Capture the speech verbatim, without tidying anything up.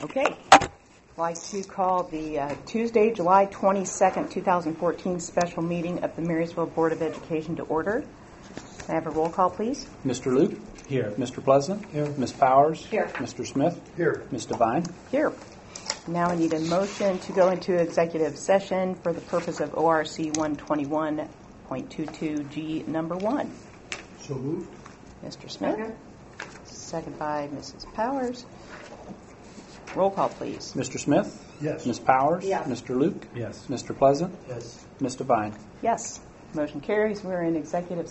Okay. I'd like to call the uh, Tuesday, July twenty-second, twenty fourteen special meeting of the Marysville Board of Education to order. Can I have a roll call, please? Mister Luke? Here. Mister Pleasant? Here. Miz Powers? Here. Mister Smith? Here. Miz Devine? Here. Now I need a motion to go into executive session for the purpose of O R C one twenty-one point twenty-two G number one. So moved. Mister Smith? Second. Second by Missus Powers. Roll call, please. Mister Smith? Yes. Miz Powers? Yes. Mister Luke? Yes. Mister Pleasant? Yes. Miz Devine? Yes. Motion carries. We're in executive